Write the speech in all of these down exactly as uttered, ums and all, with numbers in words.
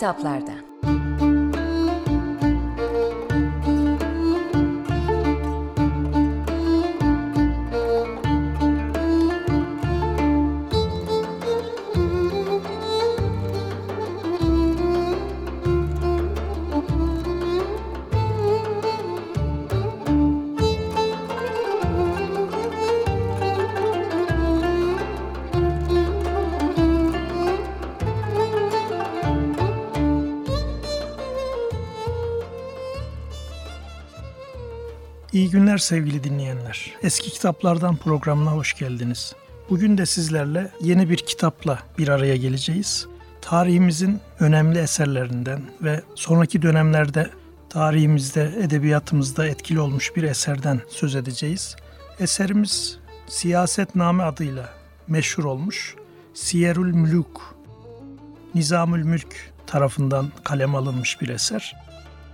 kitaplardan. İyi günler sevgili dinleyenler. Eski Kitaplardan programına hoş geldiniz. Bugün de sizlerle yeni bir kitapla bir araya geleceğiz. Tarihimizin önemli eserlerinden ve sonraki dönemlerde tarihimizde, edebiyatımızda etkili olmuş bir eserden söz edeceğiz. Eserimiz Siyasetname adıyla meşhur olmuş Siyerül Mülük, Nizamül Mülk tarafından kaleme alınmış bir eser.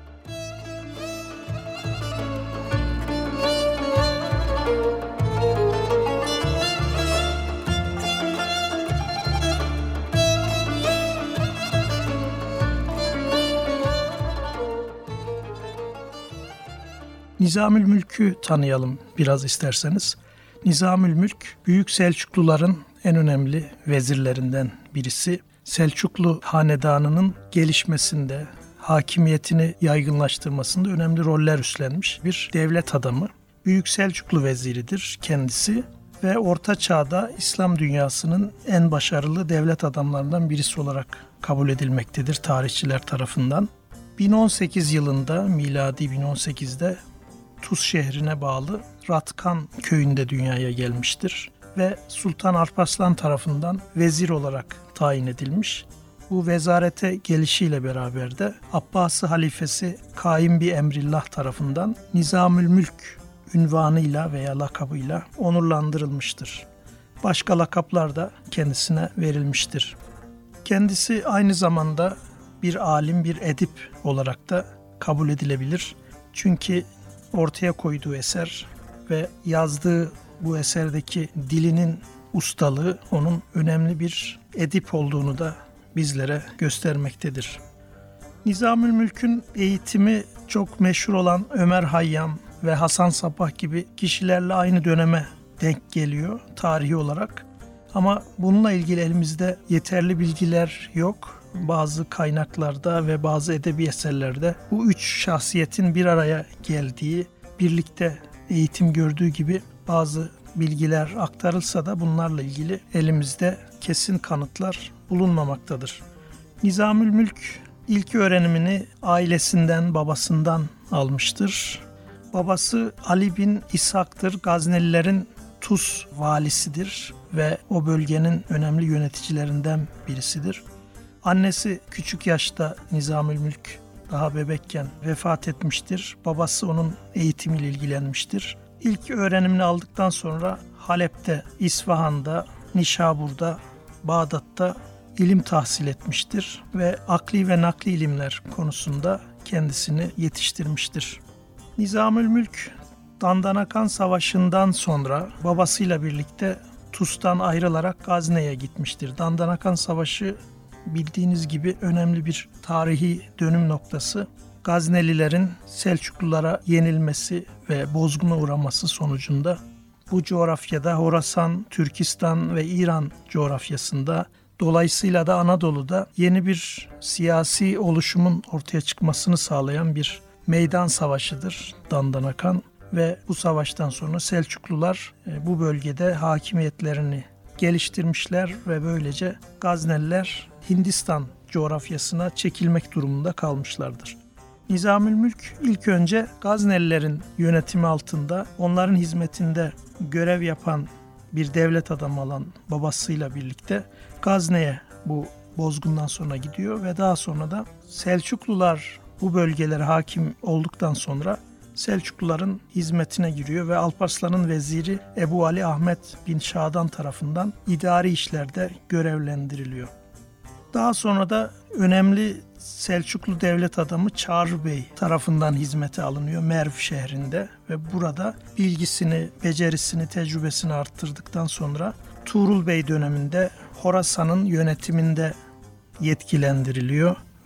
Nizamül Mülk'ü tanıyalım biraz isterseniz. Nizamül Mülk, Büyük Selçukluların en önemli vezirlerinden birisi. Selçuklu hanedanının gelişmesinde, hakimiyetini yaygınlaştırmasında önemli roller üstlenmiş bir devlet adamı. Büyük Selçuklu veziridir kendisi ve Orta Çağ'da İslam dünyasının en başarılı devlet adamlarından birisi olarak kabul edilmektedir tarihçiler tarafından. bin on sekiz yılında, miladi bin on sekizde Tuz şehrine bağlı Ratkan köyünde dünyaya gelmiştir ve Sultan Alparslan tarafından vezir olarak tayin edilmiş. Bu vezarete gelişiyle beraber de Abbasi halifesi Kaim bi Emrillah tarafından Nizamül Mülk ünvanıyla veya lakabıyla onurlandırılmıştır. Başka lakaplar da kendisine verilmiştir. Kendisi aynı zamanda bir alim, bir edip olarak da kabul edilebilir. Çünkü ortaya koyduğu eser ve yazdığı bu eserdeki dilinin ustalığı onun önemli bir edip olduğunu da bizlere göstermektedir. Nizamül Mülk'ün eğitimi çok meşhur olan Ömer Hayyam ve Hasan Sabbah gibi kişilerle aynı döneme denk geliyor tarihi olarak. Ama bununla ilgili elimizde yeterli bilgiler yok. Bazı kaynaklarda ve bazı edebi eserlerde bu üç şahsiyetin bir araya geldiği, birlikte eğitim gördüğü gibi bazı bilgiler aktarılsa da bunlarla ilgili elimizde kesin kanıtlar bulunmamaktadır. Nizamül Mülk ilk öğrenimini ailesinden, babasından almıştır. Babası Ali bin İshak'tır, Gaznelilerin Tuz valisidir ve o bölgenin önemli yöneticilerinden birisidir. Annesi küçük yaşta Nizamül Mülk daha bebekken vefat etmiştir. Babası onun eğitimiyle ilgilenmiştir. İlk öğrenimini aldıktan sonra Halep'te, İsfahan'da, Nişabur'da, Bağdat'ta ilim tahsil etmiştir ve akli ve nakli ilimler konusunda kendisini yetiştirmiştir. Nizamül Mülk, Dandanakan Savaşı'ndan sonra babasıyla birlikte Tuz'dan ayrılarak Gazne'ye gitmiştir. Dandanakan Savaşı bildiğiniz gibi önemli bir tarihi dönüm noktası. Gaznelilerin Selçuklulara yenilmesi ve bozguna uğraması sonucunda bu coğrafyada Horasan, Türkistan ve İran coğrafyasında, dolayısıyla da Anadolu'da yeni bir siyasi oluşumun ortaya çıkmasını sağlayan bir meydan savaşıdır Dandanakan ve bu savaştan sonra Selçuklular bu bölgede hakimiyetlerini geliştirmişler ve böylece Gazneliler Hindistan coğrafyasına çekilmek durumunda kalmışlardır. Nizamül Mülk ilk önce Gaznelilerin yönetimi altında, onların hizmetinde görev yapan bir devlet adamı olan babasıyla birlikte Gazne'ye bu bozgundan sonra gidiyor ve daha sonra da Selçuklular bu bölgelere hakim olduktan sonra Selçukluların hizmetine giriyor ve Alparslan'ın veziri Ebu Ali Ahmet bin Şadan tarafından idari işlerde görevlendiriliyor. Daha sonra da önemli Selçuklu devlet adamı Çağrı Bey tarafından hizmete alınıyor Merv şehrinde ve burada bilgisini, becerisini, tecrübesini arttırdıktan sonra Tuğrul Bey döneminde Horasan'ın yönetiminde yetkilendiriliyor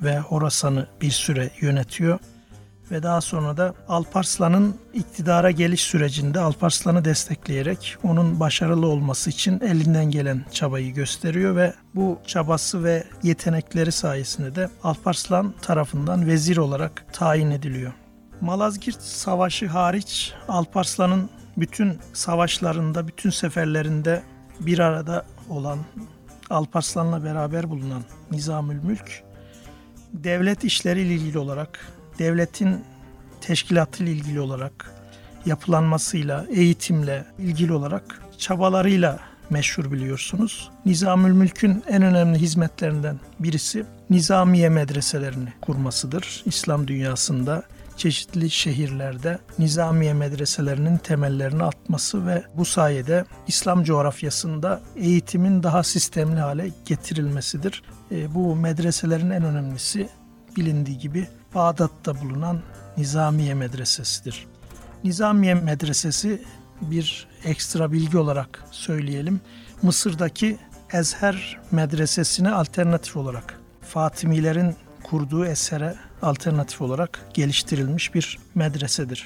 ve Horasan'ı bir süre yönetiyor. Ve daha sonra da Alparslan'ın iktidara geliş sürecinde Alparslan'ı destekleyerek onun başarılı olması için elinden gelen çabayı gösteriyor ve bu çabası ve yetenekleri sayesinde de Alparslan tarafından vezir olarak tayin ediliyor. Malazgirt Savaşı hariç Alparslan'ın bütün savaşlarında, bütün seferlerinde bir arada olan, Alparslan'la beraber bulunan Nizamülmülk, devlet işleriyle ilgili olarak, devletin teşkilatıyla ilgili olarak, yapılanmasıyla, eğitimle ilgili olarak çabalarıyla meşhur biliyorsunuz. Nizamülmülk'ün en önemli hizmetlerinden birisi Nizamiye medreselerini kurmasıdır. İslam dünyasında çeşitli şehirlerde Nizamiye medreselerinin temellerini atması ve bu sayede İslam coğrafyasında eğitimin daha sistemli hale getirilmesidir. E, bu medreselerin en önemlisi bilindiği gibi Bağdat'ta bulunan Nizamiye Medresesi'dir. Nizamiye Medresesi bir ekstra bilgi olarak söyleyelim. Mısır'daki Ezher Medresesi'ne alternatif olarak, Fatimilerin kurduğu esere alternatif olarak geliştirilmiş bir medresedir.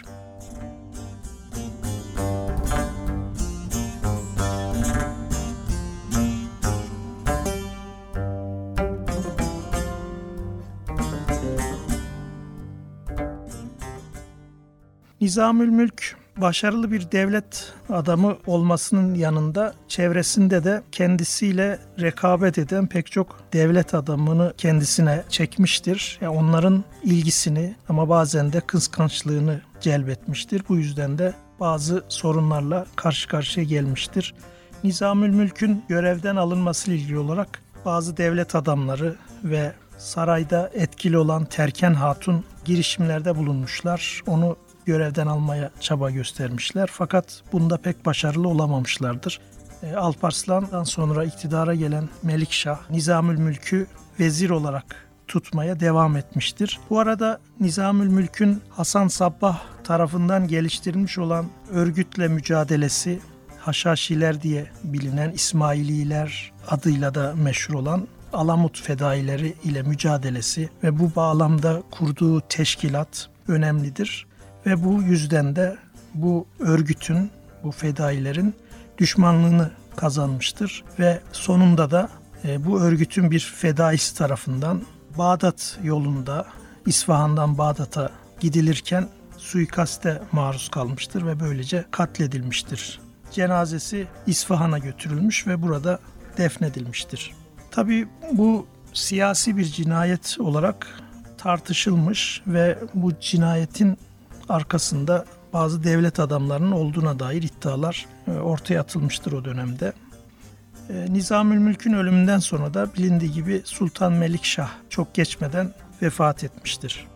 Nizamülmülk başarılı bir devlet adamı olmasının yanında çevresinde de kendisiyle rekabet eden pek çok devlet adamını kendisine çekmiştir. Yani onların ilgisini ama bazen de kıskançlığını celbetmiştir. Bu yüzden de bazı sorunlarla karşı karşıya gelmiştir. Nizamülmülk'ün görevden alınmasıyla ilgili olarak bazı devlet adamları ve sarayda etkili olan Terken Hatun girişimlerde bulunmuşlar. Onu görevden almaya çaba göstermişler. Fakat bunda pek başarılı olamamışlardır. E, Alparslan'dan sonra iktidara gelen Melikşah, Nizamülmülk'ü vezir olarak tutmaya devam etmiştir. Bu arada Nizamülmülk'ün Hasan Sabbah tarafından geliştirilmiş olan örgütle mücadelesi, Haşhaşiler diye bilinen İsmaililer adıyla da meşhur olan Alamut fedaileri ile mücadelesi ve bu bağlamda kurduğu teşkilat önemlidir. Ve bu yüzden de bu örgütün, bu fedailerin düşmanlığını kazanmıştır. Ve sonunda da e, bu örgütün bir fedaisi tarafından Bağdat yolunda, İsfahan'dan Bağdat'a gidilirken suikaste maruz kalmıştır ve böylece katledilmiştir. Cenazesi İsfahan'a götürülmüş ve burada defnedilmiştir. Tabii bu siyasi bir cinayet olarak tartışılmış ve bu cinayetin arkasında bazı devlet adamlarının olduğuna dair iddialar ortaya atılmıştır o dönemde. Nizamülmülk'ün ölümünden sonra da bilindiği gibi Sultan Melikşah çok geçmeden vefat etmiştir.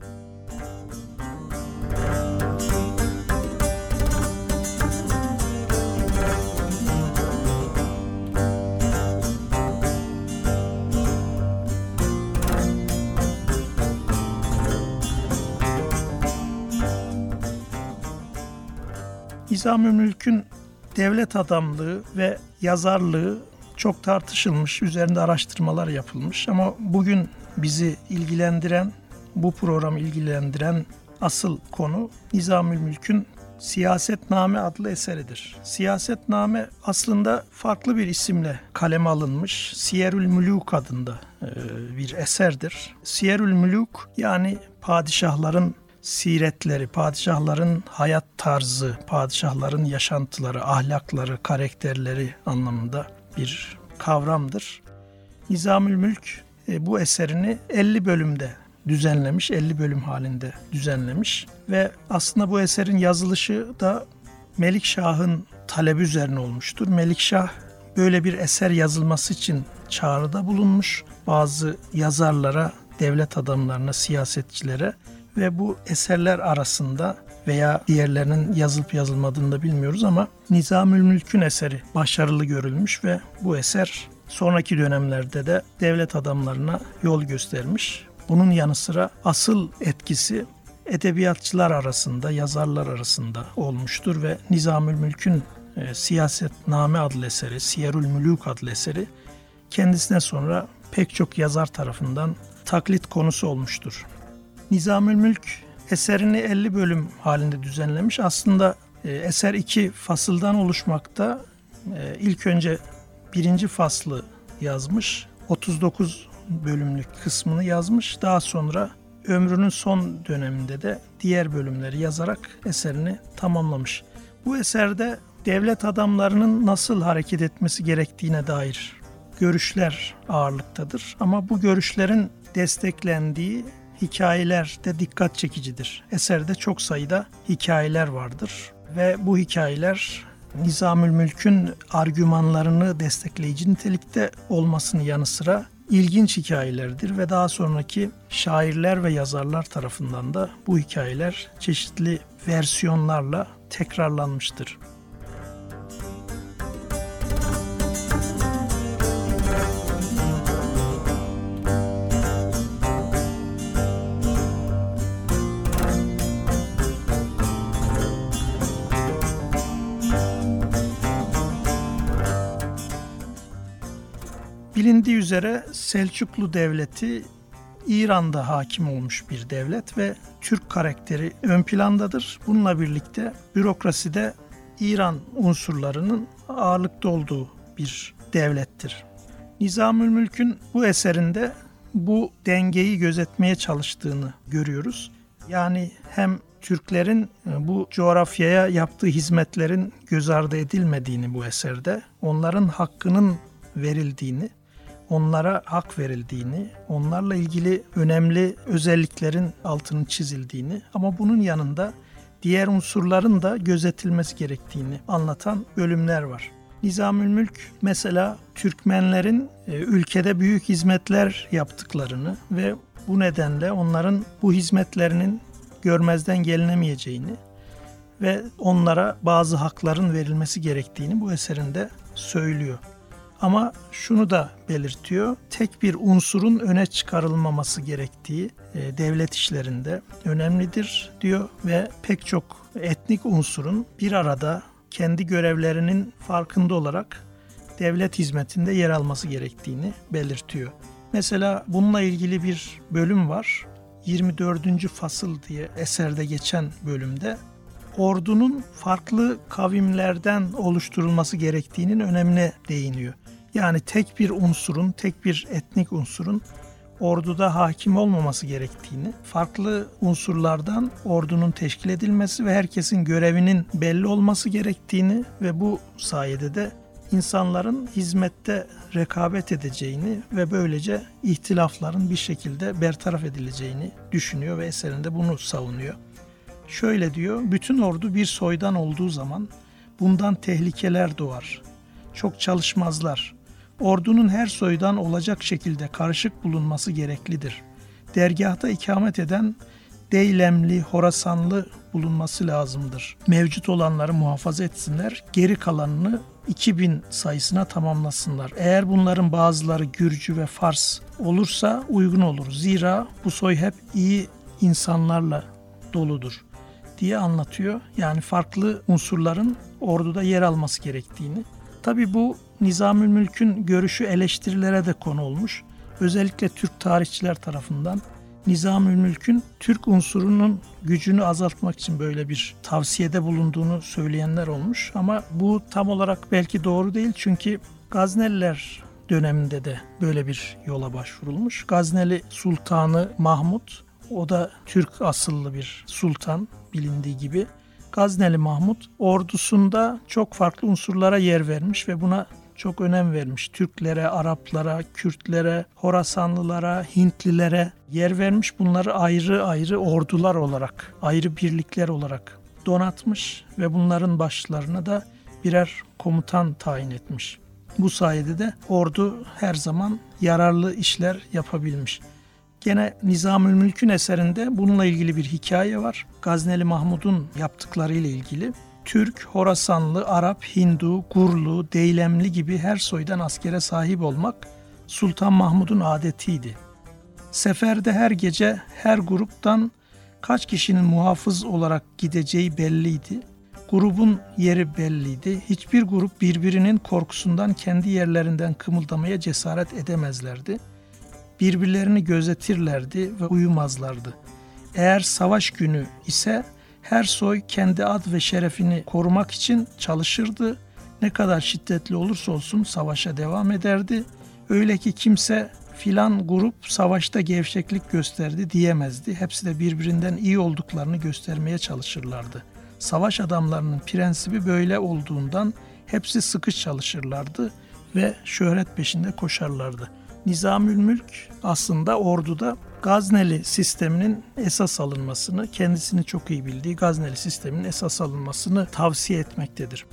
Nizamülmülk'ün devlet adamlığı ve yazarlığı çok tartışılmış, üzerinde araştırmalar yapılmış ama bugün bizi ilgilendiren, bu programı ilgilendiren asıl konu Nizamülmülk'ün Siyasetname adlı eseridir. Siyasetname aslında farklı bir isimle kaleme alınmış Siyerül Mülûk adında bir eserdir. Siyerül Mülûk yani padişahların siretleri, padişahların hayat tarzı, padişahların yaşantıları, ahlakları, karakterleri anlamında bir kavramdır. Nizamülmülk bu eserini elli bölümde düzenlemiş, elli bölüm halinde düzenlemiş ve aslında bu eserin yazılışı da Melikşah'ın talebi üzerine olmuştur. Melikşah böyle bir eser yazılması için çağrıda bulunmuş bazı yazarlara, devlet adamlarına, siyasetçilere ve bu eserler arasında veya diğerlerinin yazılıp yazılmadığını da bilmiyoruz ama Nizamülmülk'ün eseri başarılı görülmüş ve bu eser sonraki dönemlerde de devlet adamlarına yol göstermiş. Bunun yanı sıra asıl etkisi edebiyatçılar arasında, yazarlar arasında olmuştur ve Nizamülmülk'ün e, Siyasetname adlı eseri, Siyerül Mülûk adlı eseri kendisine sonra pek çok yazar tarafından taklit konusu olmuştur. Nizamülmülk eserini elli bölüm halinde düzenlemiş. Aslında e, eser iki fasıldan oluşmakta. E, ilk önce birinci faslı yazmış, otuz dokuz bölümlük kısmını yazmış. Daha sonra ömrünün son döneminde de diğer bölümleri yazarak eserini tamamlamış. Bu eserde devlet adamlarının nasıl hareket etmesi gerektiğine dair görüşler ağırlıktadır. Ama bu görüşlerin desteklendiği hikayeler de dikkat çekicidir. Eserde çok sayıda hikayeler vardır ve bu hikayeler Nizamülmülk'ün argümanlarını destekleyici nitelikte olmasının yanı sıra ilginç hikayelerdir ve daha sonraki şairler ve yazarlar tarafından da bu hikayeler çeşitli versiyonlarla tekrarlanmıştır. Bilindiği üzere Selçuklu Devleti İran'da hakim olmuş bir devlet ve Türk karakteri ön plandadır. Bununla birlikte bürokraside İran unsurlarının ağırlıkta olduğu bir devlettir. Nizamülmülk'ün bu eserinde bu dengeyi gözetmeye çalıştığını görüyoruz. Yani hem Türklerin bu coğrafyaya yaptığı hizmetlerin göz ardı edilmediğini bu eserde, onların hakkının verildiğini, onlara hak verildiğini, onlarla ilgili önemli özelliklerin altının çizildiğini ama bunun yanında diğer unsurların da gözetilmesi gerektiğini anlatan bölümler var. Nizamülmülk mesela Türkmenlerin ülkede büyük hizmetler yaptıklarını ve bu nedenle onların bu hizmetlerinin görmezden gelinemeyeceğini ve onlara bazı hakların verilmesi gerektiğini bu eserinde söylüyor. Ama şunu da belirtiyor, tek bir unsurun öne çıkarılmaması gerektiği e, devlet işlerinde önemlidir diyor ve pek çok etnik unsurun bir arada kendi görevlerinin farkında olarak devlet hizmetinde yer alması gerektiğini belirtiyor. Mesela bununla ilgili bir bölüm var, yirmi dördüncü fasıl diye eserde geçen bölümde ordunun farklı kavimlerden oluşturulması gerektiğinin önemine değiniyor. Yani tek bir unsurun, tek bir etnik unsurun orduda hakim olmaması gerektiğini, farklı unsurlardan ordunun teşkil edilmesi ve herkesin görevinin belli olması gerektiğini ve bu sayede de insanların hizmette rekabet edeceğini ve böylece ihtilafların bir şekilde bertaraf edileceğini düşünüyor ve eserinde bunu savunuyor. Şöyle diyor, bütün ordu bir soydan olduğu zaman bundan tehlikeler doğar. Çok çalışmazlar. Ordunun her soydan olacak şekilde karışık bulunması gereklidir. Dergâhta ikamet eden Deylemli, Horasanlı bulunması lazımdır. Mevcut olanları muhafaza etsinler, geri kalanını iki bin sayısına tamamlasınlar. Eğer bunların bazıları Gürcü ve Fars olursa uygun olur. Zira bu soy hep iyi insanlarla doludur diye anlatıyor. Yani farklı unsurların orduda yer alması gerektiğini. Tabii bu Nizamülmülk'ün görüşü eleştirilere de konu olmuş. Özellikle Türk tarihçiler tarafından Nizamülmülk'ün Türk unsurunun gücünü azaltmak için böyle bir tavsiyede bulunduğunu söyleyenler olmuş. Ama bu tam olarak belki doğru değil çünkü Gazneliler döneminde de böyle bir yola başvurulmuş. Gazneli Sultanı Mahmud, o da Türk asıllı bir sultan bilindiği gibi. Gazneli Mahmud ordusunda çok farklı unsurlara yer vermiş ve buna çok önem vermiş. Türklere, Araplara, Kürtlere, Horasanlılara, Hintlilere yer vermiş. Bunları ayrı ayrı ordular olarak, ayrı birlikler olarak donatmış ve bunların başlarına da birer komutan tayin etmiş. Bu sayede de ordu her zaman yararlı işler yapabilmiş. Gene Nizamülmülk'ün eserinde bununla ilgili bir hikaye var. Gazneli Mahmud'un yaptıklarıyla ilgili. Türk, Horasanlı, Arap, Hindu, Gurlu, Deylemli gibi her soydan askere sahip olmak Sultan Mahmud'un adetiydi. Seferde her gece her gruptan kaç kişinin muhafız olarak gideceği belliydi. Grubun yeri belliydi. Hiçbir grup birbirinin korkusundan kendi yerlerinden kımıldamaya cesaret edemezlerdi. birbirlerini gözetirlerdi ve uyumazlardı. Eğer savaş günü ise her soy kendi ad ve şerefini korumak için çalışırdı. Ne kadar şiddetli olursa olsun savaşa devam ederdi. Öyle ki kimse filan grup savaşta gevşeklik gösterdi diyemezdi. Hepsi de birbirinden iyi olduklarını göstermeye çalışırlardı. Savaş adamlarının prensibi böyle olduğundan hepsi sıkı çalışırlardı ve şöhret peşinde koşarlardı. Nizamülmülk aslında orduda Gazneli sisteminin esas alınmasını, kendisini çok iyi bildiği Gazneli sisteminin esas alınmasını tavsiye etmektedir.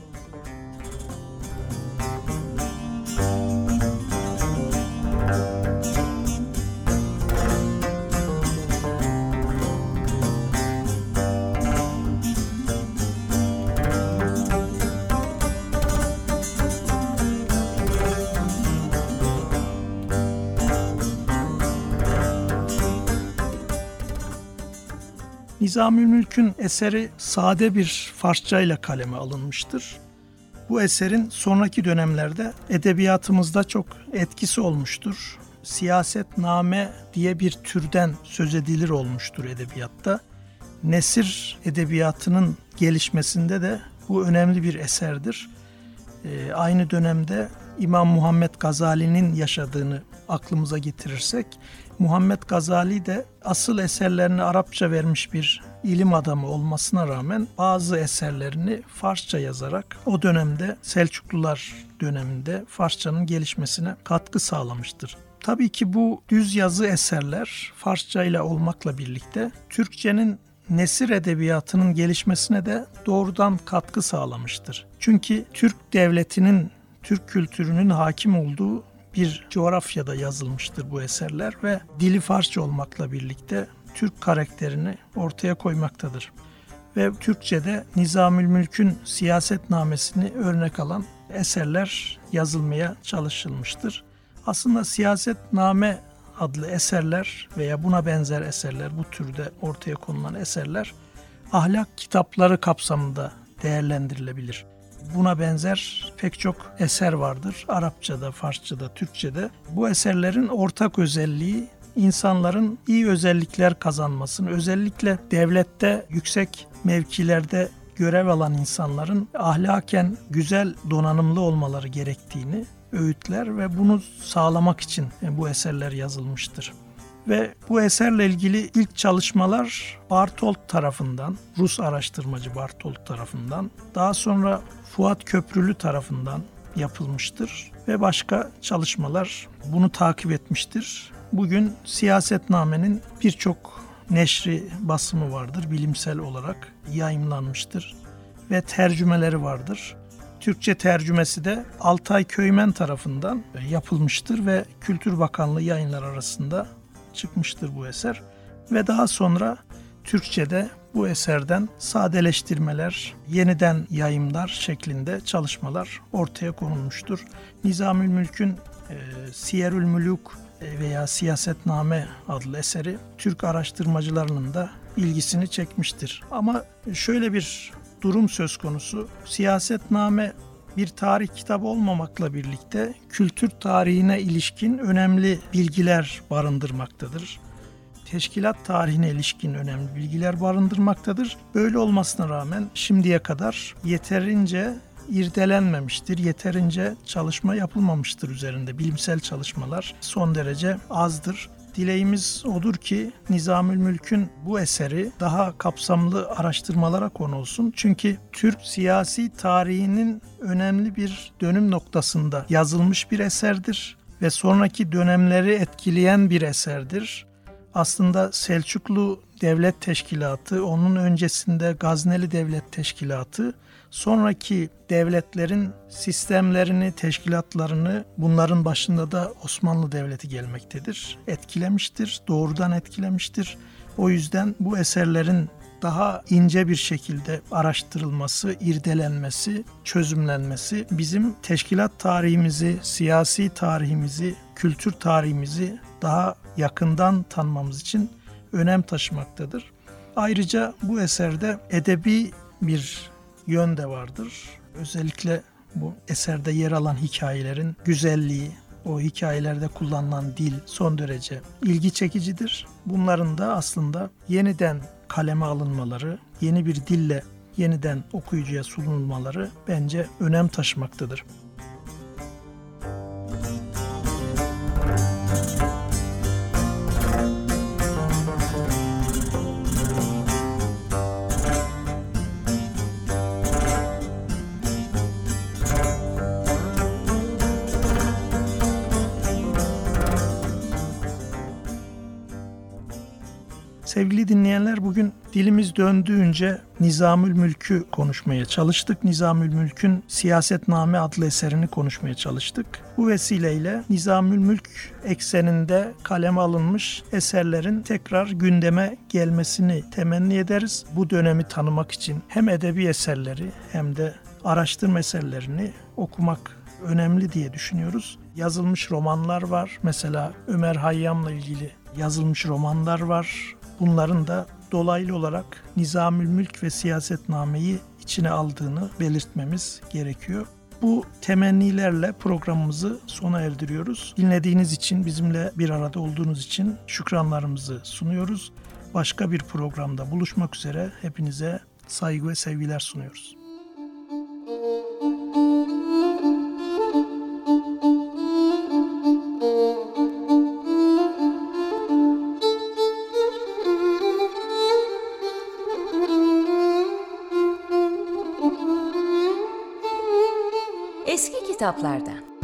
Nizamülmülk'ün eseri sade bir Farsça ile kaleme alınmıştır. Bu eserin sonraki dönemlerde edebiyatımızda çok etkisi olmuştur. Siyasetname diye bir türden söz edilir olmuştur edebiyatta. Nesir edebiyatının gelişmesinde de bu önemli bir eserdir. Ee, aynı dönemde İmam Muhammed Gazali'nin yaşadığını aklımıza getirirsek, Muhammed Gazali de asıl eserlerini Arapça vermiş bir ilim adamı olmasına rağmen bazı eserlerini Farsça yazarak o dönemde Selçuklular döneminde Farsçanın gelişmesine katkı sağlamıştır. Tabii ki bu düz yazı eserler Farsça ile olmakla birlikte Türkçenin nesir edebiyatının gelişmesine de doğrudan katkı sağlamıştır. Çünkü Türk devletinin, Türk kültürünün hakim olduğu bir coğrafyada yazılmıştır bu eserler ve dili Farsça olmakla birlikte Türk karakterini ortaya koymaktadır. Ve Türkçe'de Nizamülmülk'ün siyasetnamesini örnek alan eserler yazılmaya çalışılmıştır. Aslında siyasetname adlı eserler veya buna benzer eserler, bu türde ortaya konulan eserler ahlak kitapları kapsamında değerlendirilebilir. Buna benzer pek çok eser vardır. Arapçada, Farsçada, Türkçede. Bu eserlerin ortak özelliği insanların iyi özellikler kazanmasını, özellikle devlette yüksek mevkilerde görev alan insanların ahlaken güzel donanımlı olmaları gerektiğini öğütler ve bunu sağlamak için bu eserler yazılmıştır. Ve bu eserle ilgili ilk çalışmalar Bartolt tarafından, Rus araştırmacı Bartolt tarafından, daha sonra Fuat Köprülü tarafından yapılmıştır ve başka çalışmalar bunu takip etmiştir. Bugün siyasetnamenin birçok neşri, basımı vardır, bilimsel olarak yayımlanmıştır ve tercümeleri vardır. Türkçe tercümesi de Altay Köymen tarafından yapılmıştır ve Kültür Bakanlığı yayınlar arasında çıkmıştır bu eser. Ve daha sonra Türkçe'de bu eserden sadeleştirmeler, yeniden yayımlar şeklinde çalışmalar ortaya konulmuştur. Nizamülmülk'ün e, Siyerülmülük veya Siyasetname adlı eseri Türk araştırmacılarının da ilgisini çekmiştir. Ama şöyle bir durum söz konusu. Siyasetname bir tarih kitabı olmamakla birlikte kültür tarihine ilişkin önemli bilgiler barındırmaktadır. Teşkilat tarihine ilişkin önemli bilgiler barındırmaktadır. Böyle olmasına rağmen şimdiye kadar yeterince irdelenmemiştir, yeterince çalışma yapılmamıştır üzerinde. Bilimsel çalışmalar son derece azdır. Dileğimiz odur ki Nizamülmülk'ün bu eseri daha kapsamlı araştırmalara konulsun. Çünkü Türk siyasi tarihinin önemli bir dönüm noktasında yazılmış bir eserdir ve sonraki dönemleri etkileyen bir eserdir. Aslında Selçuklu Devlet Teşkilatı, onun öncesinde Gazneli Devlet Teşkilatı, sonraki devletlerin sistemlerini, teşkilatlarını, bunların başında da Osmanlı Devleti gelmektedir. Etkilemiştir, doğrudan etkilemiştir. O yüzden bu eserlerin daha ince bir şekilde araştırılması, irdelenmesi, çözümlenmesi bizim teşkilat tarihimizi, siyasi tarihimizi, kültür tarihimizi daha yakından tanımamız için önem taşımaktadır. Ayrıca bu eserde edebi bir yön de vardır. Özellikle bu eserde yer alan hikayelerin güzelliği, o hikayelerde kullanılan dil son derece ilgi çekicidir. Bunların da aslında yeniden kaleme alınmaları, yeni bir dille yeniden okuyucuya sunulmaları bence önem taşımaktadır. Sevgili dinleyenler, bugün dilimiz döndüğünce Nizamül Mülk'ü konuşmaya çalıştık. Nizamül Mülk'ün Siyasetname adlı eserini konuşmaya çalıştık. Bu vesileyle Nizamül Mülk ekseninde kaleme alınmış eserlerin tekrar gündeme gelmesini temenni ederiz. Bu dönemi tanımak için hem edebi eserleri hem de araştırma eserlerini okumak önemli diye düşünüyoruz. Yazılmış romanlar var. Mesela Ömer Hayyam'la ilgili yazılmış romanlar var. Bunların da dolaylı olarak Nizamül Mülk ve Siyasetname'yi içine aldığını belirtmemiz gerekiyor. Bu temennilerle programımızı sona erdiriyoruz. Dinlediğiniz için, bizimle bir arada olduğunuz için şükranlarımızı sunuyoruz. Başka bir programda buluşmak üzere hepinize saygı ve sevgiler sunuyoruz. Eski kitaplardan.